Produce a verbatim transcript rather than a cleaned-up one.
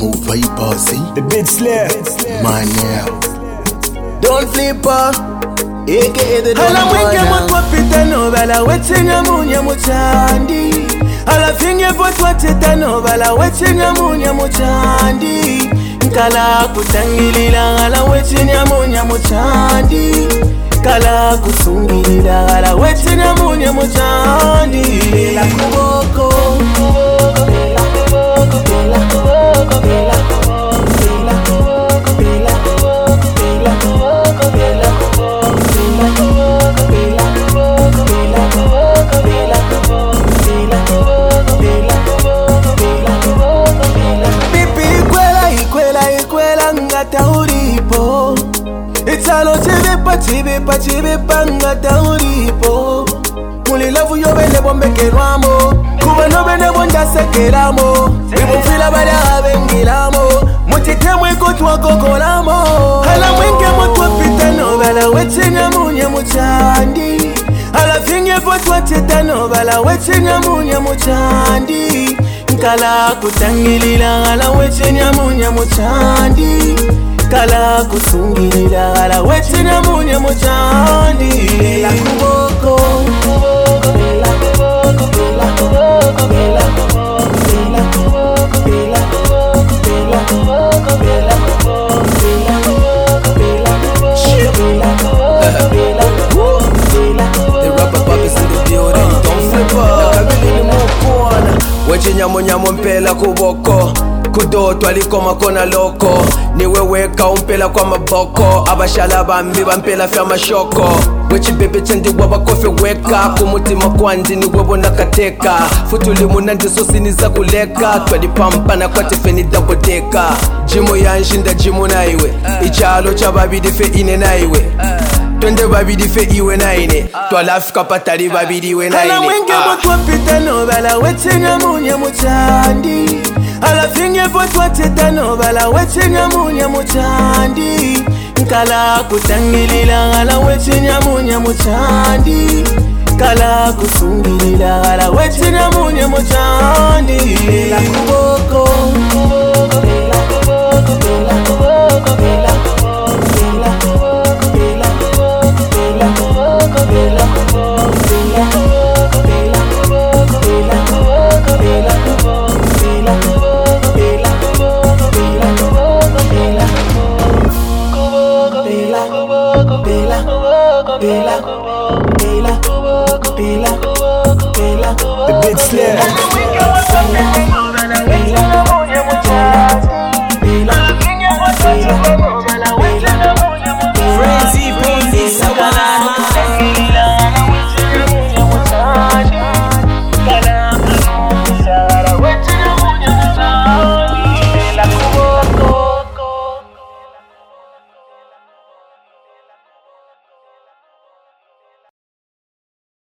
Move viper, see? The big slap. Man, yeah. Don't flip up. A K A the Don Hala mwenge Juan. motwa pita no bala weche nyamunya muchandi. Hala finge potwa teta no bala weche nyamunya muchandi. Nkala kutangilila hala weche nyamunya muchandi. Kala kusungilila hala weche nyamunya muchandi. Bela kuboko, bela kuboko, bela kuboko, bela kuboko, bela kuboko, bela kuboko, bela kuboko, bela kuboko. Pipi ikwela ikwela ikwela ngata uripo. Italo chibipa chibipa chibipa ngata uripo. Mulilavu yo bene bombekelwamo. Kuba no bene bondasekelamo. Ibufila bala bengilamo. Mutitemwe kutwa kokolamo. Hala mwenge motwa pita no bala weche nyamunya muchandi. Hala finge potwa teta no bala weche nyamunya muchandi. Nkala kutangilila hala weche nyamunya muchandi. Kala kusungilila hala weche nyamunya muchandi. Bela kuboko, bela kuboko, bela kuboko, bela kuboko, bela kuboko, bela kuboko, bela kuboko, bela kuboko, bela kuboko, bela kuboko, bela kuboko, bela kuboko. The rubber puppies in the building. Don't flip up. Nakabili ni mukwana. Weche nyamo nyamo mpela kuboko. Kudoto alikoma kona loko. Niwe weka umpela kwa maboko. Abashala bambi bampela fya mashoko. Wechi bebe chendi waba kofe weka. Kumutima kwandi ni webo nakateka. Futuli munandi sosini za kuleka. Twadi pampana kwa tifeni dabodeka. Jimu yanshinda jimu na iwe. Ichalo cha babidi fe ine na iwe. Twende babidi fe iwe na ine. Twalafika patali babidi iwe na ine. Hala mwenge motwa pita no bala weche nyamunya muchandi. Hala finge potwa teta no bala weche nyamunya muchandi. Nkala kutangilila hala weche nyamunya muchandi. Kala kusungilila hala weche nyamunya muchandi.